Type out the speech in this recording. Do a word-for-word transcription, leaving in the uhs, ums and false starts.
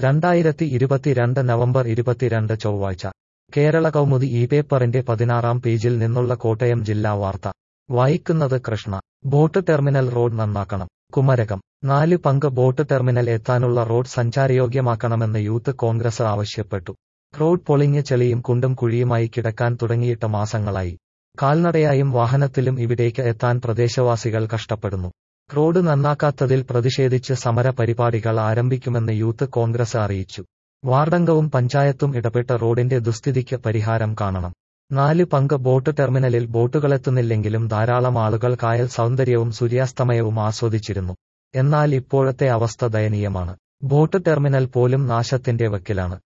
രണ്ടായിരത്തി ഇരുപത്തിരണ്ട് നവംബർ ഇരുപത്തിരണ്ട് ചൊവ്വാഴ്ച കേരള കൗമുദി ഈ പേപ്പറിന്റെ പതിനാറാം പേജിൽ നിന്നുള്ള കോട്ടയം ജില്ലാ വാർത്ത വായിക്കുന്നത് കൃഷ്ണ. ബോട്ട് ടെർമിനൽ റോഡ് നന്നാക്കണം. കുമരകം. നാല് പങ്ക് ബോട്ട് ടെർമിനൽ എത്താനുള്ള റോഡ് സഞ്ചാരയോഗ്യമാക്കണമെന്ന് യൂത്ത് കോൺഗ്രസ് ആവശ്യപ്പെട്ടു. റോഡ് പൊളിഞ്ഞ് ചെളിയും കുണ്ടും കുഴിയുമായി കിടക്കാൻ തുടങ്ങിയിട്ട് മാസങ്ങളായി. കാൽനടയായും വാഹനത്തിലും ഇവിടേക്ക് എത്താൻ പ്രദേശവാസികൾ കഷ്ടപ്പെടുന്നു. റോഡ് നന്നാക്കാത്തതിൽ പ്രതിഷേധിച്ച് സമര പരിപാടികൾ ആരംഭിക്കുമെന്ന് യൂത്ത് കോൺഗ്രസ് അറിയിച്ചു. വാർഡംഗവും പഞ്ചായത്തും ഇടപെട്ട റോഡിന്റെ ദുസ്ഥിതിക്ക് പരിഹാരം കാണണം. നാല് പങ്ക് ബോട്ട് ടെർമിനലിൽ ബോട്ടുകളെത്തുന്നില്ലെങ്കിലും ധാരാളം ആളുകൾ കായൽ സൗന്ദര്യവും സൂര്യാസ്തമയവും ആസ്വദിച്ചിരുന്നു. എന്നാൽ ഇപ്പോഴത്തെ അവസ്ഥ ദയനീയമാണ്. ബോട്ട് ടെർമിനൽ പോലും നാശത്തിന്റെ വക്കിലാണ്.